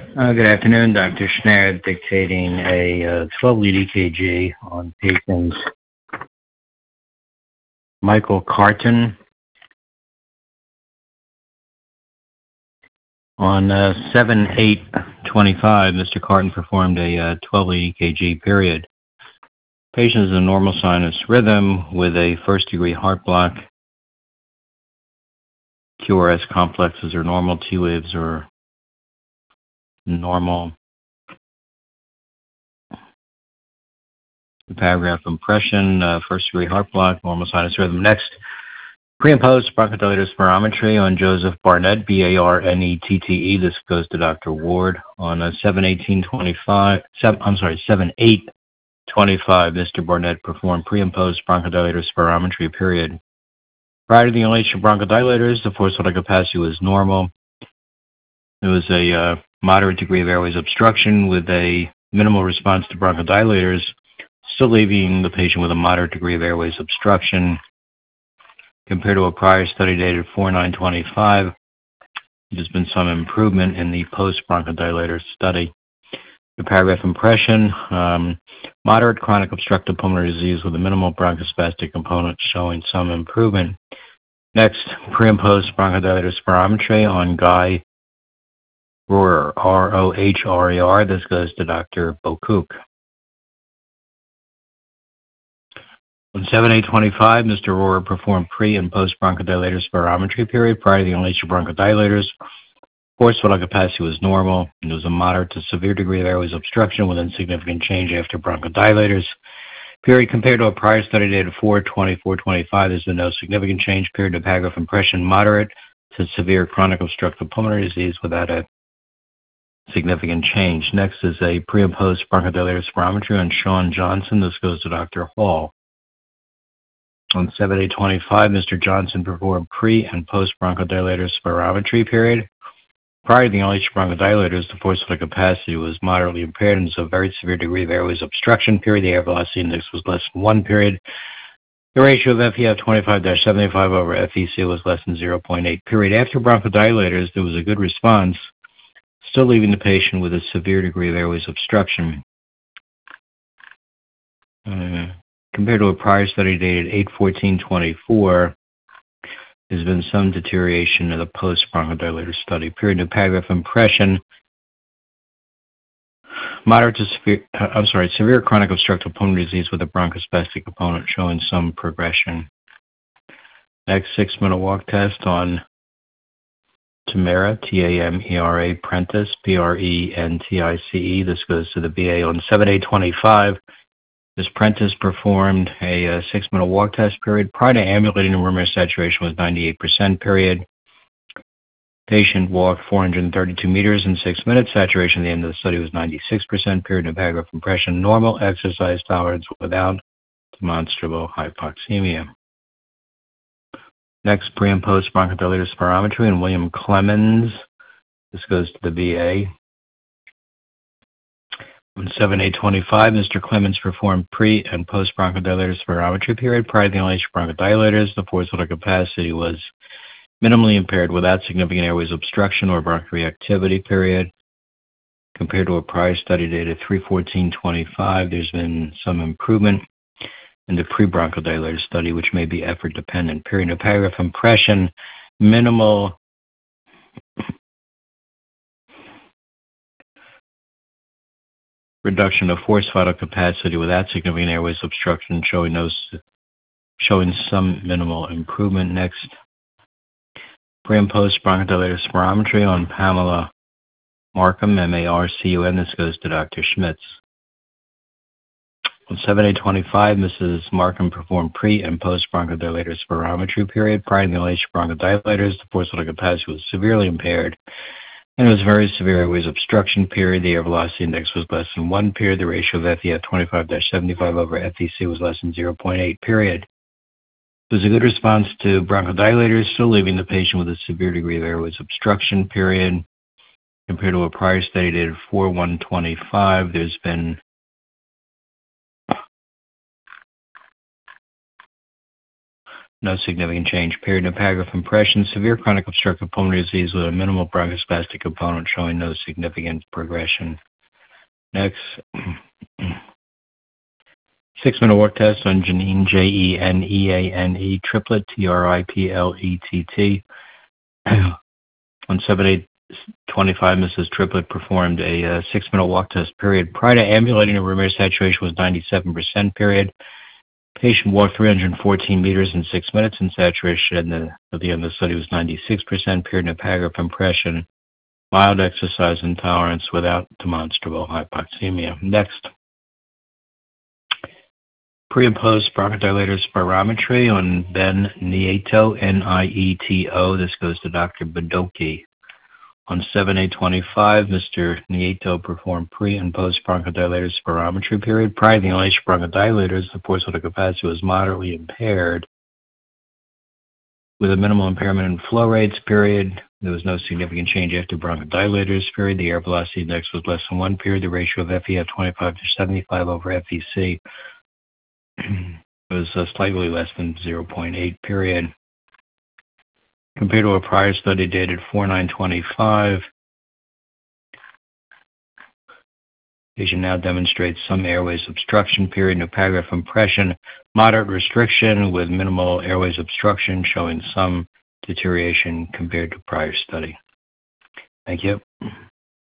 Good afternoon, Dr. Schneider, dictating a 12-lead EKG on patients Michael Carton. On 7/8/25, Mr. Carton performed a 12-lead EKG period. Patient is in normal sinus rhythm with a first-degree heart block. QRS complexes are normal, T waves are normal. The paragraph impression, first-degree heart block, normal sinus rhythm. Next, pre and post bronchodilator spirometry on Joseph Barnett, B-A-R-N-E-T-T-E. This goes to Dr. Ward. On 7/8/25, Mr. Barnett performed pre and post bronchodilator spirometry period. Prior to the inhalation of bronchodilators, the forced vital capacity was normal. There was a moderate degree of airways obstruction with a minimal response to bronchodilators, still leaving the patient with a moderate degree of airways obstruction. Compared to a prior study dated 4/9/25, there's been some improvement in the post-bronchodilator study. The paragraph impression, moderate chronic obstructive pulmonary disease with a minimal bronchospastic component showing some improvement. Next, pre and post bronchodilator spirometry on Guy Rohrer, R-O-H-R-E-R. This goes to Dr. Bokuk. On 7/8/25, Mr. Rohrer performed pre and post bronchodilator spirometry period. Prior to the inhalation of bronchodilators, forced vital capacity was normal, and there was a moderate to severe degree of airways obstruction with insignificant change after bronchodilators. Period compared to a prior study dated 4/20/4/25, there's been no significant change. Period to paragraph impression, moderate to severe chronic obstructive pulmonary disease without a significant change. Next is a pre and post bronchodilator spirometry on Sean Johnson. This goes to Dr. Hall. On 7/8/25, Mr. Johnson performed pre and post bronchodilator spirometry period. Prior to the inhalation of bronchodilators, the forced vital capacity was moderately impaired and so a very severe degree of airways obstruction. Period. The air velocity index was less than 1. Period. The ratio of FEF 25-75 over FEC was less than 0.8. Period. After bronchodilators, there was a good response, still leaving the patient with a severe degree of airways obstruction. Compared to a prior study dated 8/14/24, there's been some deterioration in the post-bronchodilator study. Period to paragraph impression, severe chronic obstructive pulmonary disease with a bronchospastic component showing some progression. Next, 6-minute walk test on Tamera, T-A-M-E-R-A, Prentice, P-R-E-N-T-I-C-E. This goes to the BA. On 7/8/25, Ms. Prentice performed a 6-minute walk test period. Prior to ambulating, room air saturation was 98%. Period. Patient walked 432 meters in 6 minutes. Saturation at the end of the study was 96%. Period. No paragraph impression. Normal exercise tolerance without demonstrable hypoxemia. Next, pre and post bronchodilator spirometry and William Clemens. This goes to the BA. On 7/8/25, Mr. Clemens performed pre and post bronchodilator spirometry period. Prior to the inhalation of bronchodilators, the forced vital capacity was minimally impaired without significant airways obstruction or bronchoreactivity. Period. Compared to a prior study dated 3/14/25, there's been some improvement in the pre-bronchodilator study, which may be effort dependent. Period. No paragraph impression, minimal reduction of forced vital capacity without significant airways obstruction, showing some minimal improvement. Next, pre and post bronchodilator spirometry on Pamela Markham, M-A-R-C-U-M. This goes to Dr. Schmitz. On 7/8/25, Mrs. Markham performed pre and post bronchodilator spirometry period. Prior to the inhalation of bronchodilators, the forced vital capacity was severely impaired, and it was very severe airways obstruction. Period. The air velocity index was less than 1. Period. The ratio of FEF 25-75 over FEC was less than 0.8. Period. It was a good response to bronchodilators, still leaving the patient with a severe degree of airways obstruction. Period. Compared to a prior study dated 4/1/25, there's been No significant change. Period. No paragraph impression. Severe chronic obstructive pulmonary disease with a minimal bronchospastic component showing no significant progression. Next. 6-minute walk test on Jeneane, Jeneane, triplet, Triplett. On 7/8/25, Mrs. Triplett performed a 6-minute walk test period. Prior to ambulating, her room air saturation was 97% period. Patient walked 314 meters in 6 minutes, and saturation at the end of the study was 96% period. No paragraph impression. Mild exercise intolerance without demonstrable hypoxemia. Next. Pre and post bronchodilator spirometry on Ben Nieto, Nieto. This goes to Dr. Badoki. On 7/8/25, Mr. Nieto performed pre and post bronchodilator spirometry period. Prior to the inhalation of bronchodilators, the forced vital capacity was moderately impaired with a minimal impairment in flow rates period. There was no significant change after bronchodilators period. The air velocity index was less than 1 period. The ratio of FEF 25/75 over FEC was slightly less than 0.8 period. Compared to a prior study dated 4/9/25, patient now demonstrates some airways obstruction period. No paragraph impression. Moderate restriction with minimal airways obstruction showing some deterioration compared to prior study. Thank you.